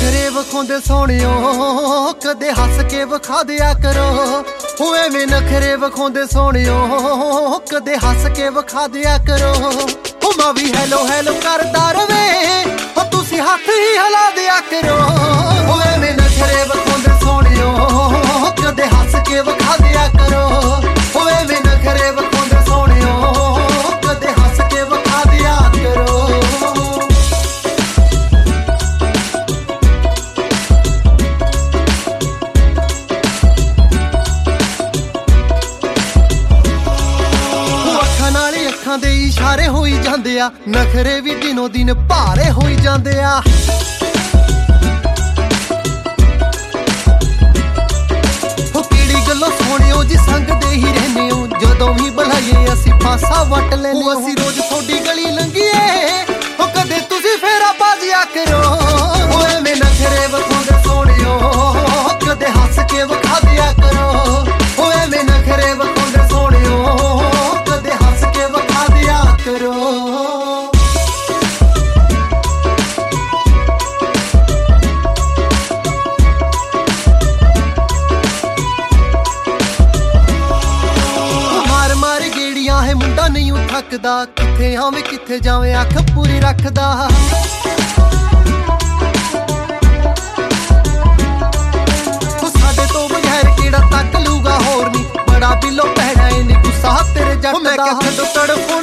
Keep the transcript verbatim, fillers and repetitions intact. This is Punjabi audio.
नखरे विखाउंदे सोहणियो कदे हस के विखा दिया करो। हो एवें नखरे विखाउंदे सोहणियो कदे हस के विखा दिया करो। हो मैं भी हैलो हैलो करदा रवे हो तुसी हथ ही हिला दिया करो। हो एवें नखरे विखाउंदे सोहणियो कदे हस के विखा दिया करो। हो एवें नखरे विखाउंदे सोहणियो कदे हस के विखा दिया करो। ਅੱਖਾਂ ਦੇ ਇਸ਼ਾਰੇ ਹੋਈ ਜਾਂਦੇ ਆ ਨਖਰੇ ਵੀ ਦਿਨੋਂ ਦਿਨ ਭਾਰੇ ਹੋਈ ਜਾਂਦੇ ਆ। ਹੋ ਕਿਹੜੀ ਗੱਲੋਂ ਸੋਹਣਿਓ ਜੀ ਸੰਗਦੇ ਹੀ ਰਹਿੰਦੇ ਹੋ ਜਦੋਂ ਵੀ ਬੁਲਾਈਏ ਅਸੀਂ ਫਾਸਾ ਵੱਟ ਲੈਨੇ ਹੋ। ਅਸੀਂ ਰੋਜ਼ ਤੁਹਾਡੀ ਗਲੀ ਲੰਘੀਏ ਹੋ ਕਦੇ ਤੁਸੀਂ ਫੇਰਾ ਬਾਜ਼ਿਆ ਕਰੋ। ਹੋ ਐਵੇਂ ਨਖਰੇ ਵਿਖਾਉਂਦੇ ਸੋਹਣਿਓ ਕਦੇ ਹੱਸ ਕੇ ਵਿਖਾ ਦਿਆ ਕਰੋ। ਹੋ ਐਵੇਂ ਨਖਰੇ ਵਿਖਾਉਂਦੇ ਸੋਹਣਿਓ ਕਦੇ ਹੱਸ ਕੇ ਵਿਖਾ ਦਿਆ ਕਰੋ। ਮਾਰ ਮਾਰ ਗੇੜੀਆਂ ਹੈ ਮੁੰਡਾ ਨਹੀਂ ਥੱਕਦਾ ਕਿੱਥੇ ਆਵੇਂ ਕਿੱਥੇ ਜਾਵੇਂ ਅੱਖ ਪੂਰੀ ਰੱਖਦਾ। ਸਾਡੇ ਤੋਂ ਬਗੈਰ ਕਿਹੜਾ ਤੱਕ ਲੂਗਾ ਹੋਰ ਨਹੀਂ ਬੜਾ ਬਿੱਲੋ ਪੈਣਾ ਇਹਨੇ ਗੁੱਸਾ ਤੇਰੇ ਜੱਟ ਦਾ। ਮੈਂ ਕਿੱਥੇ ਤੋਂ ਤੜਫ